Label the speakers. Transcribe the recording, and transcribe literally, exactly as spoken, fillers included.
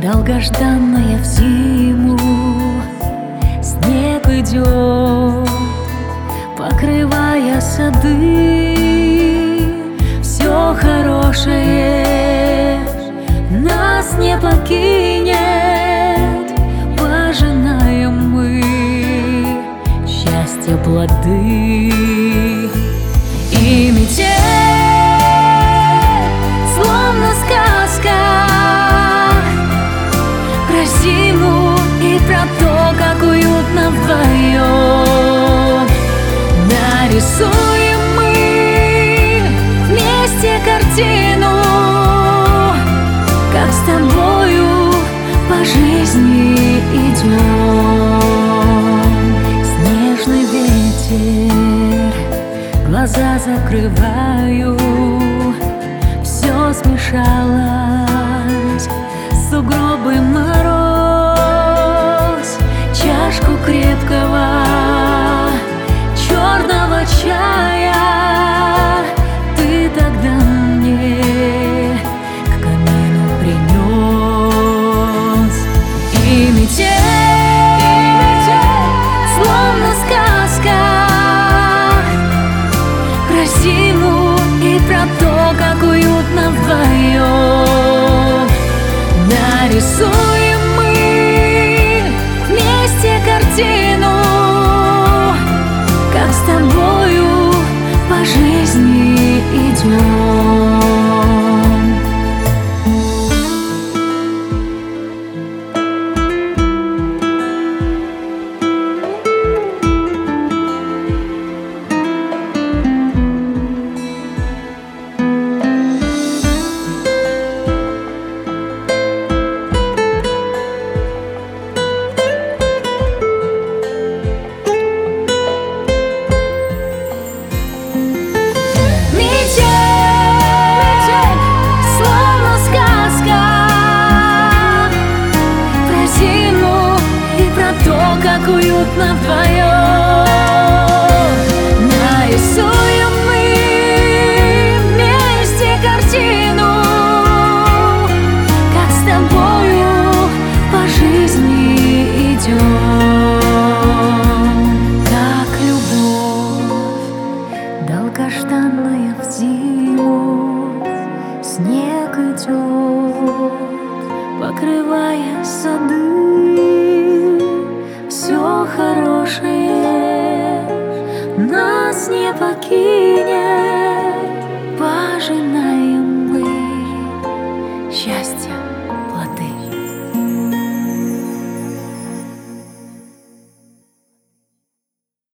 Speaker 1: Долгожданная в зиму, снег идет, покрывая сады. Все хорошее нас не покинет, пожинаем мы счастья плоды. И метель, словно сказка, про зиму и про то, как уютно вдвоем. Нарисуем мы вместе картину, как с тобою по жизни идем. Снежный ветер, глаза закрываю, все смешалось, сугробы, мороз, чашку крепкого черного чая ты тогда мне к камину принес. И метель, словно сказка, про зиму и про то, как уютно вдвоем. Нарисуем мы вместе картину, как с тобою по жизни идем. Как уютно вдвоем. Нарисуем мы вместе картину, как с тобою по жизни идем. Как любовь, долгожданная в зиму, снег идет, покрывая сады. Все хорошее нас не покинет,